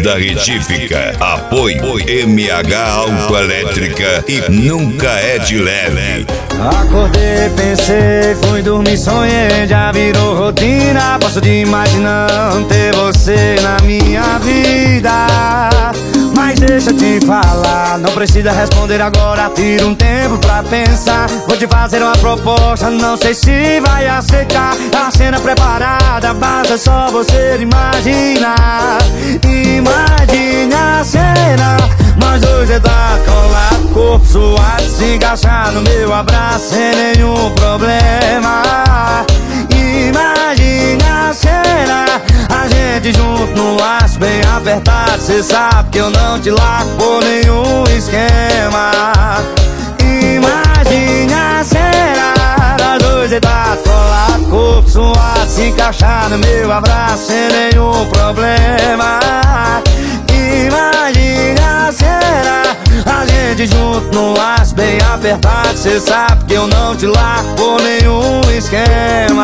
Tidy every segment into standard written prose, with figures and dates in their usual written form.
Escorrida Retífica. Apoio MH Autoelétrica e nunca é de leve. Acordei, pensei, fui dormir, sonhei, já virou rotina. Passo de imaginando ter você na minha vida. Mas deixa eu te falar, não precisa responder agora, tira um tempo pra pensar. Vou te fazer uma proposta, não sei se vai aceitar. A cena preparada, basta só você imaginar. Imagine a cena, nós dois deitados, colado, corpo suado, se encaixar no meu abraço sem nenhum problema. Imagine a cena, a gente junto no laço bem apertado. Cê sabe que eu não te largo por nenhum esquema. Imagine a cena, nós dois deitados, colado, corpo suado, se encaixar no meu abraço sem nenhum problema. Imagine a cena, a gente junto no laço bem apertado. Cê sabe que eu não te largo por nenhum esquema.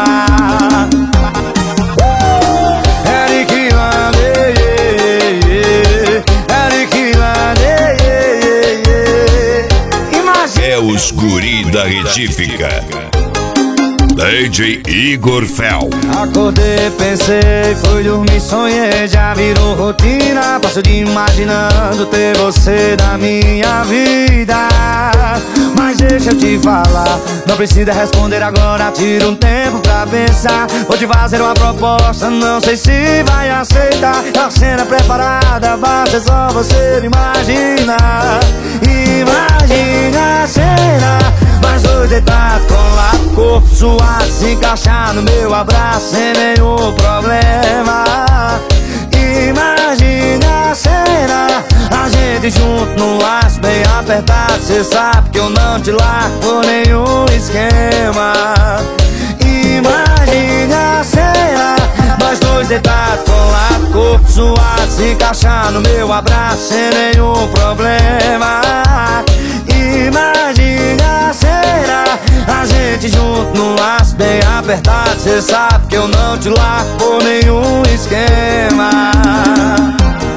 Eric Lande, Eric Lande. É o Escorrida Retífica. DJ Igor Fel. Acordei, pensei, fui dormir, sonhei, já virou rotina. Passo de imaginando ter você na minha vida. Mas deixa eu te falar, não precisa responder agora, tira um tempo pra pensar. Vou te fazer uma proposta, não sei se vai aceitar. A cena preparada, basta só você imaginar. Imagine a cena, nós dois deitados, colado, corpo suado, se encaixar no meu abraço sem nenhum problema. Imagine a cena, a gente junto no laço bem apertado. Cê sabe que eu não te largo por nenhum esquema. Imagine a cena, nós dois deitados, colado, corpo suado, se encaixar no meu abraço sem nenhum problema. Imagine a cena, a gente junto no laço bem apertado. Cê sabe que eu não te largo por nenhum esquema.